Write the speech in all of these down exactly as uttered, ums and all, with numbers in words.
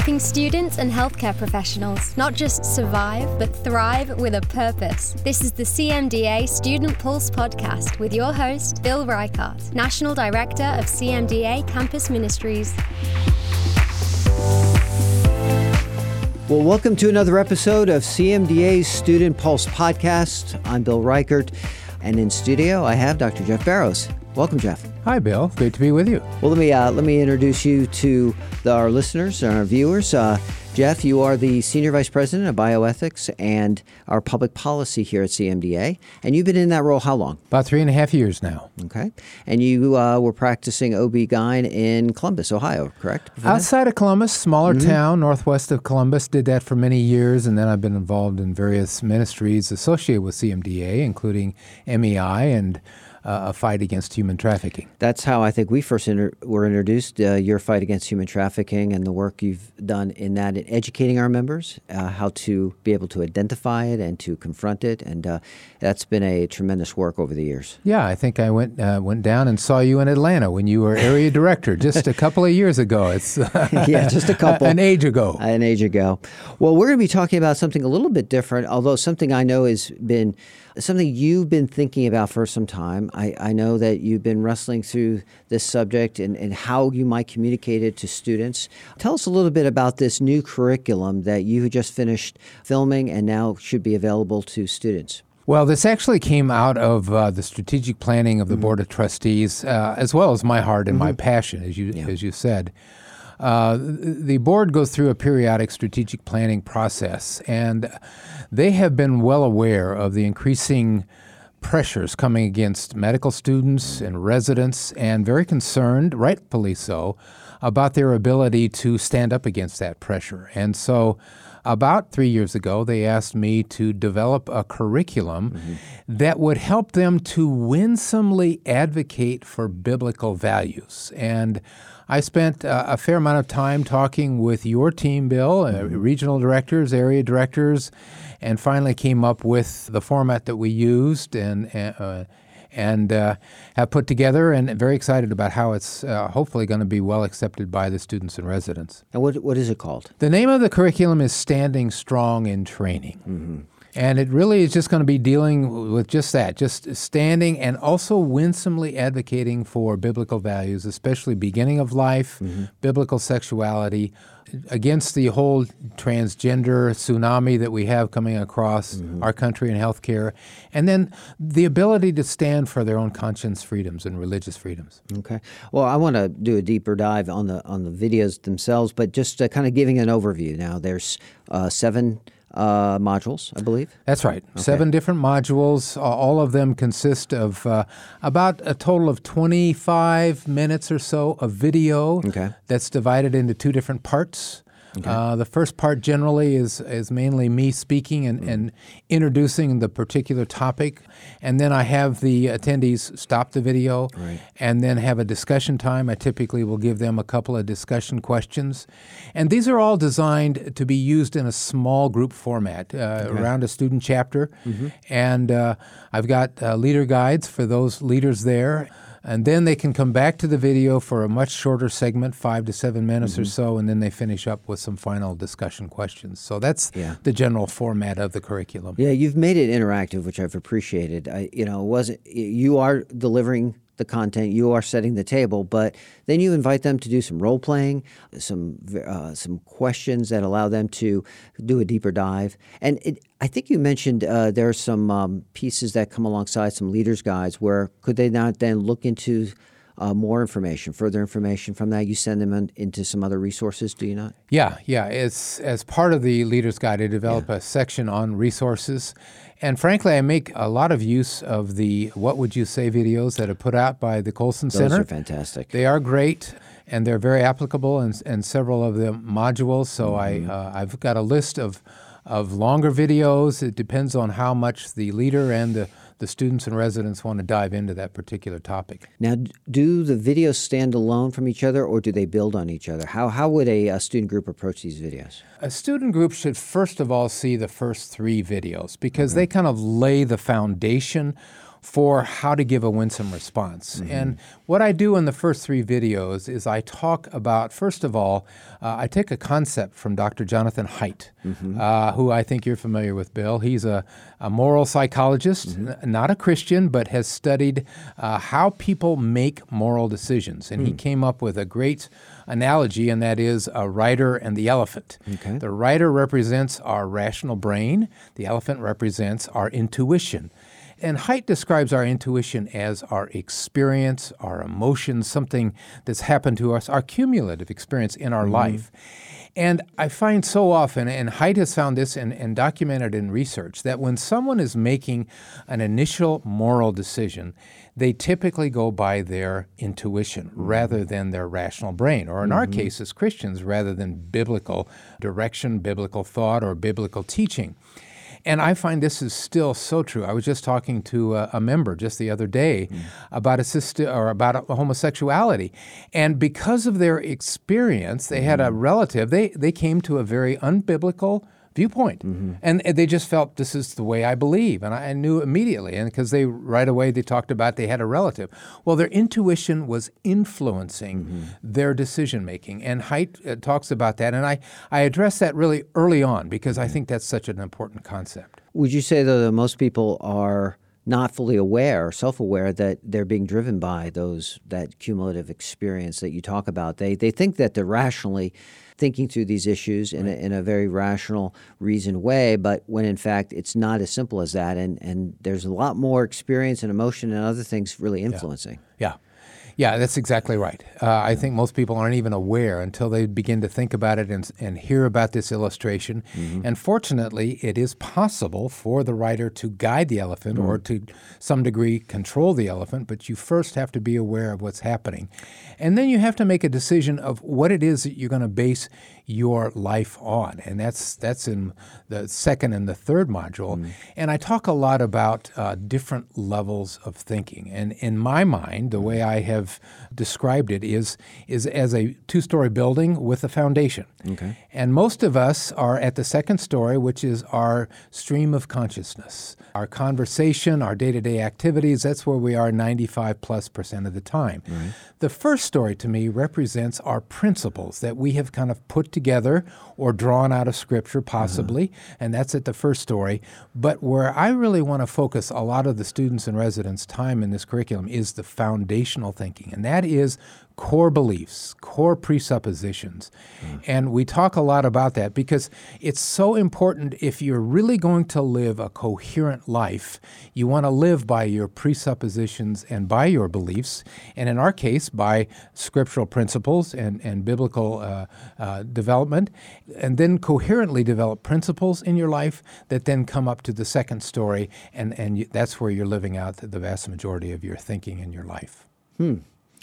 helping students and healthcare professionals not just survive, but thrive with a purpose. This is the C M D A Student Pulse podcast with your host, Bill Reichart, National Director of C M D A Campus Ministries. Well, welcome to another episode of C M D A's Student Pulse podcast. I'm Bill Reichart, and in studio I have Doctor Jeff Barrows. Welcome, Jeff. Hi, Bill. Great to be with you. Well, let me uh, let me introduce you to the, our listeners and our viewers. Uh, Jeff, you are the Senior Vice President of Bioethics and our Public Policy here at C M D A, and you've been in that role how long? About three and a half years now. Okay. And you uh, were practicing O B G Y N in Columbus, Ohio, correct? Outside of Columbus, smaller Mm-hmm. town, northwest of Columbus. Did that for many years, and then I've been involved in various ministries associated with C M D A, including M E I and Uh, a fight against human trafficking. That's how I think we first inter- were introduced, uh, your fight against human trafficking and the work you've done in that, in educating our members, uh, how to be able to identify it and to confront it. And uh, that's been a tremendous work over the years. Yeah, I think I went uh, went down and saw you in Atlanta when you were area director just a couple of years ago. It's yeah, just a couple. An age ago. An age ago. Well, we're going to be talking about something a little bit different, although something I know has been something you've been thinking about for some time. I, I know that you've been wrestling through this subject and, and how you might communicate it to students. Tell us a little bit about this new curriculum that you just finished filming and now should be available to students. Well, this actually came out of uh, the strategic planning of the mm-hmm. Board of Trustees, uh, as well as my heart and mm-hmm. my passion, as you yeah. as you said. Uh, the board goes through a periodic strategic planning process, and they have been well aware of the increasing pressures coming against medical students and residents, and very concerned, rightfully so, about their ability to stand up against that pressure. And so about three years ago, they asked me to develop a curriculum mm-hmm. that would help them to winsomely advocate for biblical values. And I spent uh, a fair amount of time talking with your team, Bill, uh, mm-hmm. regional directors, area directors, and finally came up with the format that we used and uh, and uh, have put together, and very excited about how it's uh, hopefully going to be well accepted by the students and residents. And what what is it called? The name of the curriculum is Standing Strong in Training. Mm-hmm. And it really is just going to be dealing with just that, just standing and also winsomely advocating for biblical values, especially beginning of life, mm-hmm. biblical sexuality, against the whole transgender tsunami that we have coming across mm-hmm. our country in healthcare, and then the ability to stand for their own conscience freedoms and religious freedoms. Okay. Well, I want to do a deeper dive on the on the videos themselves, but just uh, kind of giving an overview now. There's uh, seven Uh, modules, I believe. That's right. Okay. Seven different modules. All of them consist of uh, about a total of twenty-five minutes or so of video okay. that's divided into two different parts. Okay. Uh, the first part generally is is mainly me speaking and, mm. and introducing the particular topic, and then I have the attendees stop the video right. and then have a discussion time. I typically will give them a couple of discussion questions, and these are all designed to be used in a small group format uh, okay. around a student chapter, mm-hmm. and uh, I've got uh, leader guides for those leaders there. And then they can come back to the video for a much shorter segment, five to seven minutes mm-hmm. or so, and then they finish up with some final discussion questions. So that's yeah. the general format of the curriculum. Yeah, you've made it interactive, which I've appreciated. I, you know, it wasn't you are delivering the content, you are setting the table, but then you invite them to do some role playing, some uh, some questions that allow them to do a deeper dive. And it, I think you mentioned uh, there are some um, pieces that come alongside some leaders' guides where could they not then look into uh, more information, further information from that? You send them in, into some other resources, do you not? Yeah, yeah. It's as part of the leaders' guide, I develop yeah. a section on resources. And frankly, I make a lot of use of the What Would You Say videos that are put out by the Colson Those Center. Those are fantastic. They are great, and they're very applicable in, in several of the modules. So mm-hmm. I, uh, I've got a list of, of longer videos. It depends on how much the leader and the the students and residents want to dive into that particular topic. Now, do the videos stand alone from each other, or do they build on each other? How how would a, a student group approach these videos? A student group should first of all see the first three videos because mm-hmm. they kind of lay the foundation for how to give a winsome response. Mm-hmm. And what I do in the first three videos is I talk about, first of all, uh, I take a concept from Doctor Jonathan Haidt, mm-hmm. uh, who I think you're familiar with, Bill. He's a, a moral psychologist, mm-hmm. n- not a Christian, but has studied uh, how people make moral decisions. And mm. he came up with a great analogy, and that is a rider and the elephant. Okay. The rider represents our rational brain. The elephant represents our intuition. And Haidt describes our intuition as our experience, our emotions, something that's happened to us, our cumulative experience in our mm-hmm. life. And I find so often, and Haidt has found this and, and documented in research, that when someone is making an initial moral decision, they typically go by their intuition mm-hmm. rather than their rational brain, or in mm-hmm. our case as Christians, rather than biblical direction, biblical thought, or biblical teaching. And I find this is still so true. I was just talking to a, a member just the other day mm. about assist- or about a, a homosexuality. And because of their experience, they mm. had a relative, they, they came to a very unbiblical viewpoint. Mm-hmm. And they just felt, this is the way I believe. And I knew immediately. And because they right away, they talked about they had a relative. Well, their intuition was influencing mm-hmm. their decision making. And Haidt uh, talks about that. And I, I address that really early on because I think that's such an important concept. Would you say, though, that most people are not fully aware, self-aware, that they're being driven by those that cumulative experience that you talk about? They they think that they're rationally thinking through these issues in, right. a, in a very rational, reasoned way, but when in fact it's not as simple as that, and, and there's a lot more experience and emotion and other things really influencing. Yeah. yeah. Yeah, that's exactly right. Uh, I think most people aren't even aware until they begin to think about it and, and hear about this illustration. Mm-hmm. And fortunately, it is possible for the writer to guide the elephant mm-hmm. or to some degree control the elephant, but you first have to be aware of what's happening. And then you have to make a decision of what it is that you're going to base your life on. And that's that's in the second and the third module. Mm-hmm. And I talk a lot about uh, different levels of thinking. And in my mind, the way I have described it is is as a two-story building with a foundation. Okay. And most of us are at the second story, which is our stream of consciousness, our conversation, our day-to-day activities. That's where we are ninety-five plus percent of the time. Right. The first story to me represents our principles that we have kind of put together or drawn out of Scripture, possibly, uh-huh. and that's at the first story. But where I really want to focus a lot of the students and residents' time in this curriculum is the foundational thinking, and that is core beliefs, core presuppositions. Mm. And we talk a lot about that because it's so important. If you're really going to live a coherent life, you want to live by your presuppositions and by your beliefs, and in our case, by scriptural principles and, and biblical uh, uh, development, and then coherently develop principles in your life that then come up to the second story, and, and you, that's where you're living out the vast majority of your thinking in your life. Hmm.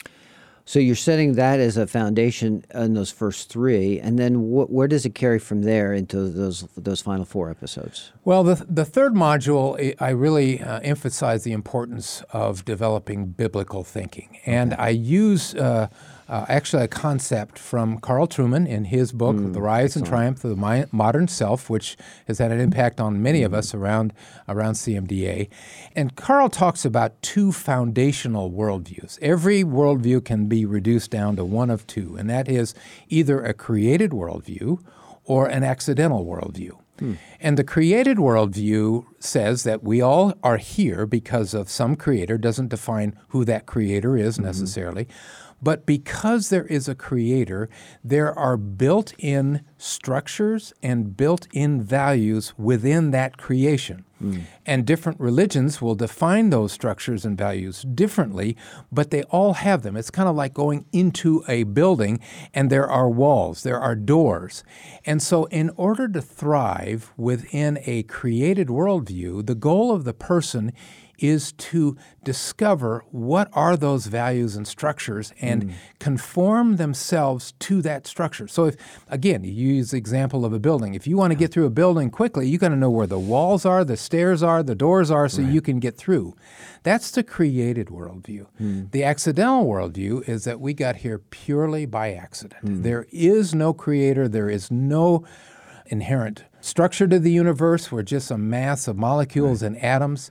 So you're setting that as a foundation in those first three, and then wh- where does it carry from there into those those final four episodes? Well, the the third module, I really uh, emphasize the importance of developing biblical thinking, and okay. I use uh, uh, actually a concept from Carl Trueman in his book, mm, The Rise excellent. and Triumph of the Mi- Modern Self, which has had an impact on many mm. of us around around C M D A. And Carl talks about two foundational worldviews. Every worldview can be reduced down to one of two, and that is either a created worldview or an accidental worldview. Hmm. And the created worldview says that we all are here because of some creator, doesn't define who that creator is mm-hmm. necessarily, but because there is a creator, there are built-in structures and built-in values within that creation. Mm. And different religions will define those structures and values differently, but they all have them. It's kind of like going into a building and there are walls, there are doors. And so in order to thrive within a created worldview, the goal of the person is to discover what are those values and structures and mm. conform themselves to that structure. So if, again, you use the example of a building. If you want to get through a building quickly, you got to know where the walls are, the stairs are, the doors are, so right. you can get through. That's the created worldview. Mm. The accidental worldview is that we got here purely by accident. Mm. There is no creator. There is no inherent structure to the universe. We're just a mass of molecules right. and atoms.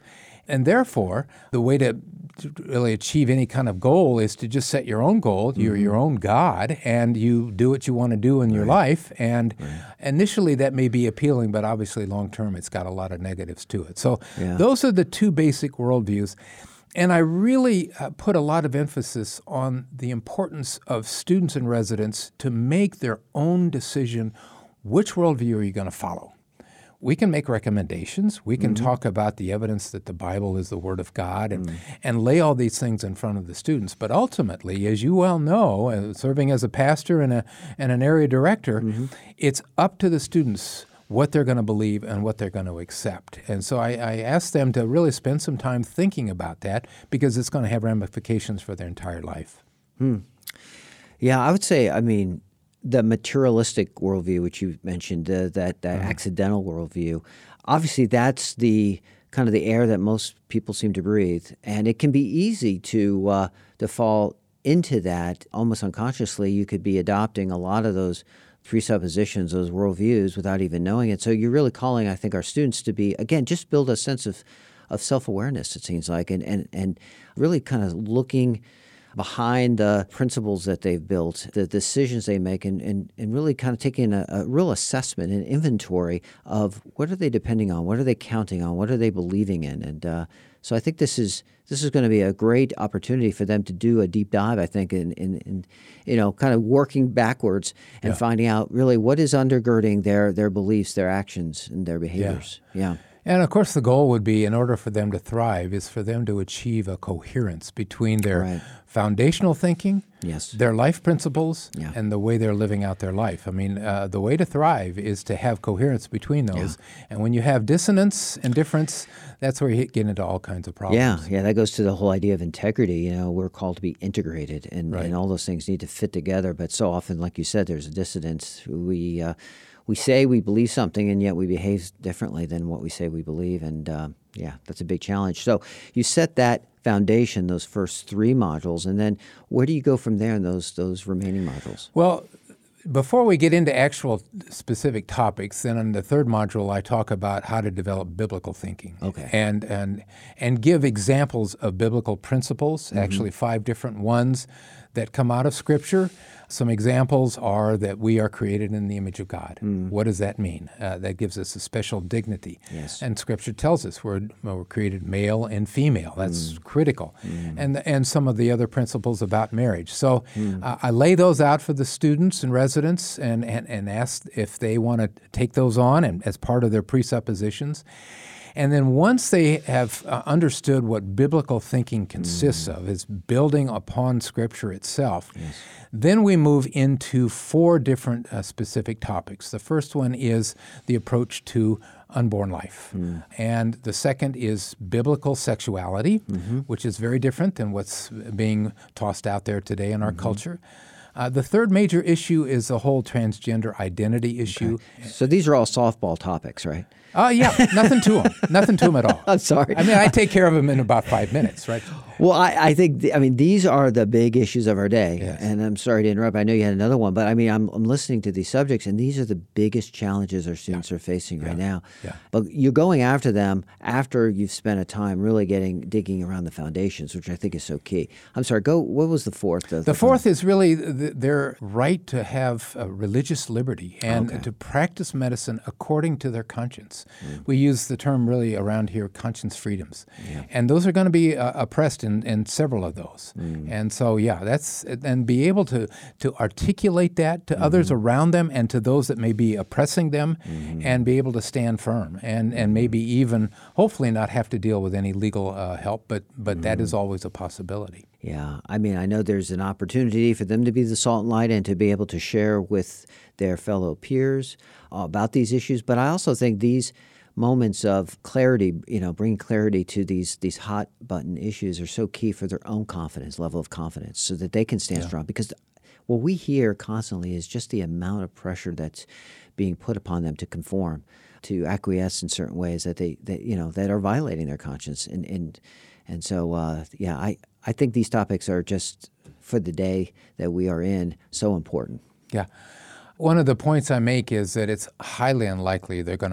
And therefore, the way to to really achieve any kind of goal is to just set your own goal. Mm-hmm. You're your own God, and you do what you want to do in your right. life. And right. initially that may be appealing, but obviously long-term it's got a lot of negatives to it. So yeah. those are the two basic worldviews. And I really uh, put a lot of emphasis on the importance of students and residents to make their own decision. Which worldview are you going to follow? We can make recommendations. We can mm-hmm. talk about the evidence that the Bible is the Word of God and, mm. and lay all these things in front of the students. But ultimately, as you well know, uh, serving as a pastor and, a, and an area director, mm-hmm. it's up to the students what they're going to believe and what they're going to accept. And so I, I asked them to really spend some time thinking about that because it's going to have ramifications for their entire life. Hmm. Yeah, I would say, I mean, the materialistic worldview, which you mentioned, uh, that, that mm-hmm. accidental worldview, obviously that's the kind of the air that most people seem to breathe. And it can be easy to uh, to fall into that almost unconsciously. You could be adopting a lot of those presuppositions, those worldviews, without even knowing it. So you're really calling, I think, our students to be, again, just build a sense of, of self-awareness, it seems like, and, and, and really kind of looking behind the principles that they've built, the decisions they make, and, and, and really kind of taking a, a real assessment and inventory of what are they depending on, what are they counting on, what are they believing in. And uh, so I think this is this is going to be a great opportunity for them to do a deep dive, I think, in, in, in you know, kind of working backwards and yeah. finding out really what is undergirding their, their beliefs, their actions, and their behaviors. Yeah. yeah. And, of course, the goal would be, in order for them to thrive, is for them to achieve a coherence between their right. foundational thinking, yes. their life principles, yeah. and the way they're living out their life. I mean, uh, the way to thrive is to have coherence between those. Yeah. And when you have dissonance and difference, that's where you get into all kinds of problems. Yeah, yeah, that goes to the whole idea of integrity. You know, we're called to be integrated, and, right. and all those things need to fit together. But so often, like you said, there's a dissonance. We... Uh, We say we believe something, and yet we behave differently than what we say we believe. And, uh, yeah, that's a big challenge. So you set that foundation, those first three modules, and then where do you go from there in those those remaining modules? Well, before we get into actual specific topics, then in the third module, I talk about how to develop biblical thinking. Okay. And and and give examples of biblical principles, mm-hmm. actually five different ones that come out of Scripture. Some examples are that we are created in the image of God. Mm. What does that mean? Uh, that gives us a special dignity. Yes. And Scripture tells us we're, we're created male and female. That's mm. critical. Mm. And and some of the other principles about marriage. So mm. uh, I lay those out for the students and residents and, and, and ask if they want to take those on and as part of their presuppositions. And then once they have uh, understood what biblical thinking consists mm. of, is building upon Scripture itself, yes. then we move into four different uh, specific topics. The first one is the approach to unborn life. Mm. And the second is biblical sexuality, mm-hmm. which is very different than what's being tossed out there today in our mm-hmm. culture. Uh, the third major issue is the whole transgender identity issue. Okay. So these are all softball topics, right? Oh, uh, yeah, nothing to them. Nothing to them at all. I'm sorry. I mean, I take care of them in about five minutes, right? Well, I, I think, th- I mean, these are the big issues of our day. Yes. And I'm sorry to interrupt. I know you had another one, but I mean, I'm, I'm listening to these subjects, and these are the biggest challenges our students yeah. are facing yeah. right now. Yeah. But you're going after them after you've spent a time really getting, digging around the foundations, which I think is so key. I'm sorry, go, what was the fourth? The, the, the fourth is really the, their right to have uh, religious liberty and okay. to practice medicine according to their conscience. Mm. We use the term really around here, conscience freedoms. Yeah. And those are going to be uh, oppressed in, in several of those. Mm. And so, yeah, that's, and be able to, to articulate that to mm-hmm. others around them and to those that may be oppressing them mm-hmm. and be able to stand firm and, and maybe even, hopefully not have to deal with any legal uh, help, but, but mm-hmm. that is always a possibility. Yeah, I mean, I know there's an opportunity for them to be the salt and light and to be able to share with their fellow peers uh, about these issues, but I also think these moments of clarity, you know, bringing clarity to these these hot button issues are so key for their own confidence, level of confidence, so that they can stand yeah. strong. Because what we hear constantly is just the amount of pressure that's being put upon them to conform, to acquiesce in certain ways that they, that, you know, that are violating their conscience. And and and so, uh, yeah, I, I think these topics are just, for the day that we are in, so important. Yeah. One of the points I make is that it's highly unlikely they're going to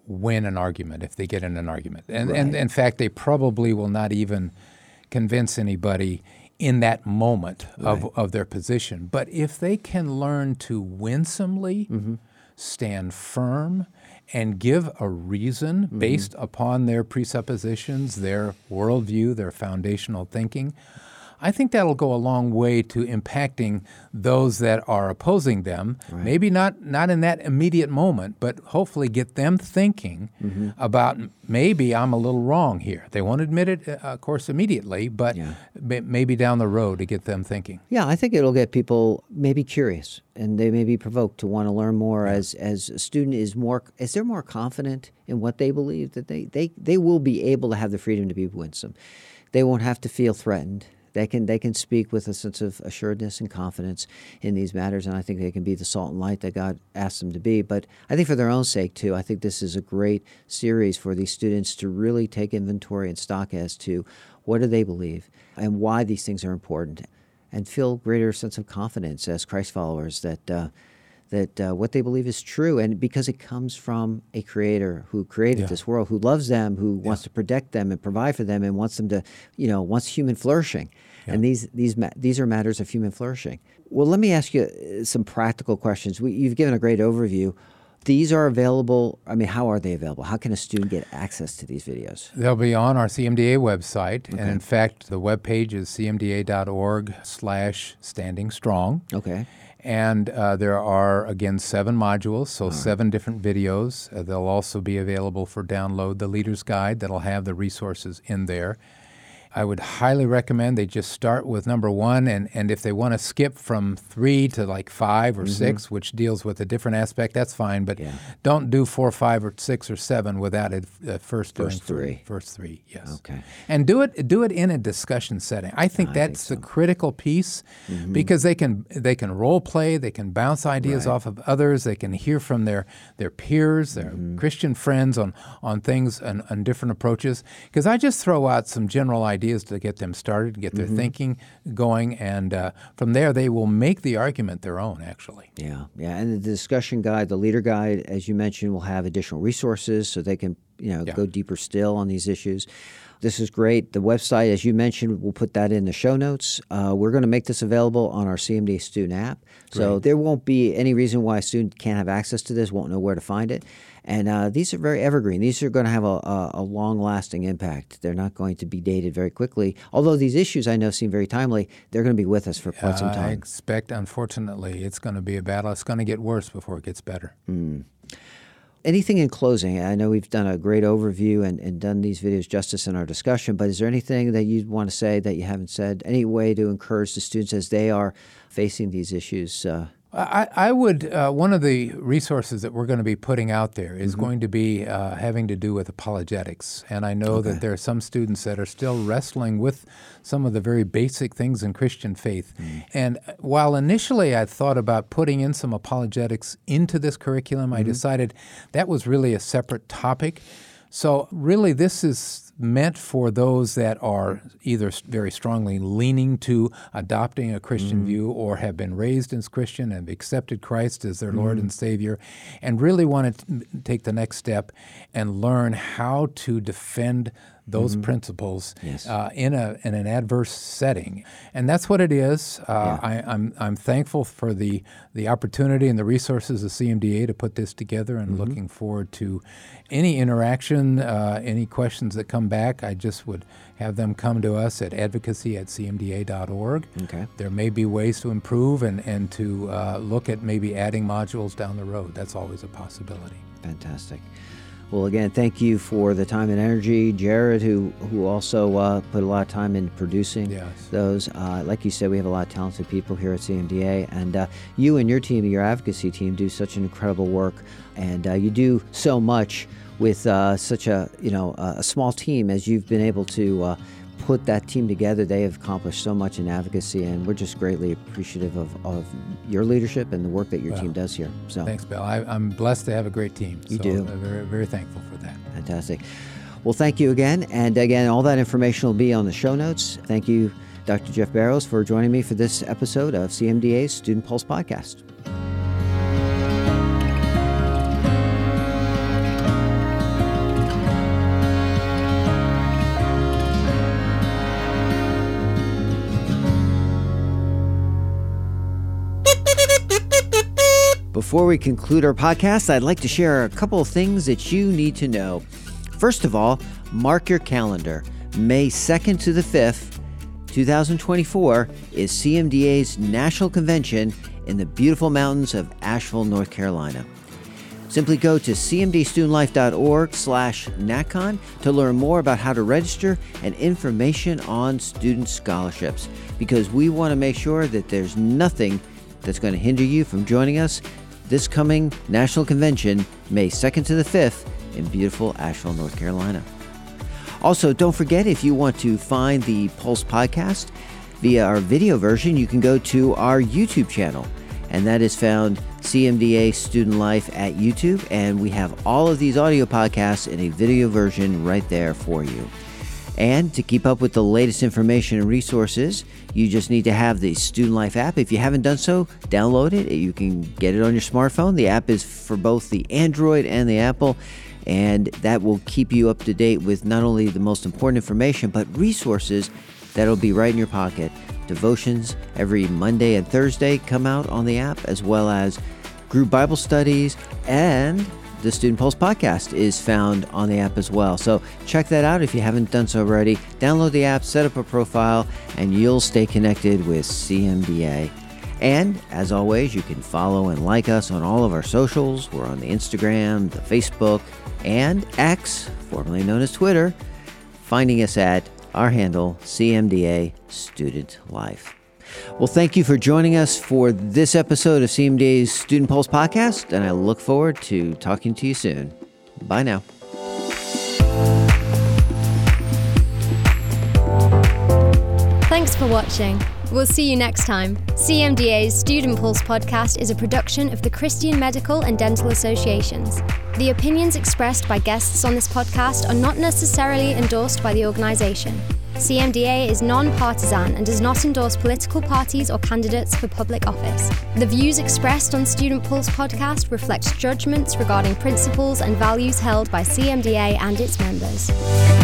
win an argument if they get in an argument. And, Right. and in fact, they probably will not even convince anybody in that moment of, Right. of their position. But if they can learn to winsomely Mm-hmm. stand firm and give a reason Mm-hmm. based upon their presuppositions, their worldview, their foundational thinking, I think that'll go a long way to impacting those that are opposing them. Right. Maybe not, not in that immediate moment, but hopefully get them thinking Mm-hmm. about maybe I'm a little wrong here. They won't admit it, uh, of course, immediately, but Yeah. may- maybe down the road to get them thinking. Yeah, I think it'll get people maybe curious, and they may be provoked to want to learn more as as a student is more as they're more confident in what they believe, that they, they, they will be able to have the freedom to be winsome. They won't have to feel threatened. They can they can speak with a sense of assuredness and confidence in these matters, and I think they can be the salt and light that God asked them to be. But I think for their own sake, too, I think this is a great series for these students to really take inventory and stock as to what do they believe and why these things are important, and feel greater sense of confidence as Christ followers that uh, that uh, what they believe is true, and because it comes from a creator who created Yeah. this world, who loves them, who wants to protect them and provide for them, and wants them to, you know, wants human flourishing. And these these ma- these are matters of human flourishing. Well, let me ask you uh, some practical questions. We, you've given a great overview. These are available. I mean, how are they available? How can a student get access to these videos? They'll be on our C M D A website, and in fact, the webpage is c m d a dot org slash standing strong. Okay. And uh, there are, again, seven modules, so seven different videos. Uh, they'll also be available for download, the Leader's Guide that'll have the resources in there. I would highly recommend they just start with number one, and, and if they want to skip from three to like five or Mm-hmm. six, which deals with a different aspect, that's fine, but Yeah. don't do four, five, or six or seven without it uh, first doing First three. First three, yes. Okay. And do it do it in a discussion setting. I think I that's think the critical piece because they can they can role play, they can bounce ideas Right. off of others, they can hear from their their peers, their Christian friends on on things and on different approaches. Because I just throw out some general ideas to get them started, get their thinking going, and uh, from there they will make the argument their own. Actually. Yeah, yeah, and the discussion guide, the leader guide, as you mentioned, will have additional resources so they can, you know, Yeah. go deeper still on these issues. This is great. The website, as you mentioned, we'll put that in the show notes. Uh, we're going to make this available on our C M D A student app, so Great. there won't be any reason why a student can't have access to this, won't know where to find it. And uh, these are very evergreen. These are going to have a, a, a long-lasting impact. They're not going to be dated very quickly. Although these issues I know seem very timely, they're going to be with us for quite some I time. expect, unfortunately, it's going to be a battle. It's going to get worse before it gets better. Anything in closing? I know we've done a great overview and, and done these videos justice in our discussion, but is there anything that you'd want to say that you haven't said? Any way to encourage the students as they are facing these issues? Uh, I, I would, uh, one of the resources that we're going to be putting out there is going to be uh, having to do with apologetics. And I know that there are some students that are still wrestling with some of the very basic things in Christian faith. And while initially I thought about putting in some apologetics into this curriculum, I decided that was really a separate topic. So really this is meant for those that are either very strongly leaning to adopting a Christian view or have been raised as Christian and have accepted Christ as their Lord and Savior and really want to t- take the next step and learn how to defend those principles Yes. uh, in a in an adverse setting, and that's what it is. Uh, Yeah. I, I'm I'm thankful for the the opportunity and the resources of C M D A to put this together, and looking forward to any interaction, uh, any questions that come back. I just would have them come to us at advocacy at c m d a dot org. Okay. There may be ways to improve and and to uh, look at maybe adding modules down the road. That's always a possibility. Fantastic. Well, again, thank you for the time and energy, Jared, who who also uh, put a lot of time in producing Yes. those. Uh, like you said, we have a lot of talented people here at C M D A, and uh, you and your team, your advocacy team, do such an incredible work, and uh, you do so much with uh, such a you know a small team. As you've been able to uh, put that team together, they have accomplished so much in advocacy, and we're just greatly appreciative of, of your leadership and the work that your Well, team does here. So Thanks, Bill. I, I'm blessed to have a great team. You so do. I'm very, very thankful for that. Fantastic. Well, thank you again. And again, all that information will be on the show notes. Thank you, Doctor Jeff Barrows, for joining me for this episode of C M D A's Student Pulse Podcast. Before we conclude our podcast, I'd like to share a couple of things that you need to know. First of all, mark your calendar. May second to the fifth, twenty twenty-four is C M D A's National Convention in the beautiful mountains of Asheville, North Carolina. Simply go to cmdstudentlife.org slash NatCon to learn more about how to register and information on student scholarships, because we want to make sure that there's nothing that's going to hinder you from joining us this coming National Convention, May second to the fifth in beautiful Asheville, North Carolina. Also, don't forget, if you want to find the Pulse podcast via our video version, you can go to our YouTube channel, and that is found C M D A Student Life at YouTube, and we have all of these audio podcasts in a video version right there for you. And to keep up with the latest information and resources, you just need to have the Student Life app. If you haven't done so, download it. You can get it on your smartphone. The app is for both the Android and the Apple, and that will keep you up to date with not only the most important information, but resources that'll be right in your pocket. Devotions every Monday and Thursday come out on the app, as well as group Bible studies, and the Student Pulse podcast is found on the app as well. So check that out if you haven't done so already. Download the app, set up a profile, and you'll stay connected with C M D A. And as always, you can follow and like us on all of our socials. We're on the Instagram, the Facebook, and X, formerly known as Twitter, finding us at our handle, C M D A Student Life. Well, thank you for joining us for this episode of C M D A's Student Pulse podcast, and I look forward to talking to you soon. Bye now. Thanks for watching. We'll see you next time. C M D A's Student Pulse podcast is a production of the Christian Medical and Dental Associations. The opinions expressed by guests on this podcast are not necessarily endorsed by the organization. C M D A is non-partisan and does not endorse political parties or candidates for public office. The views expressed on Student Pulse podcast reflect judgments regarding principles and values held by C M D A and its members.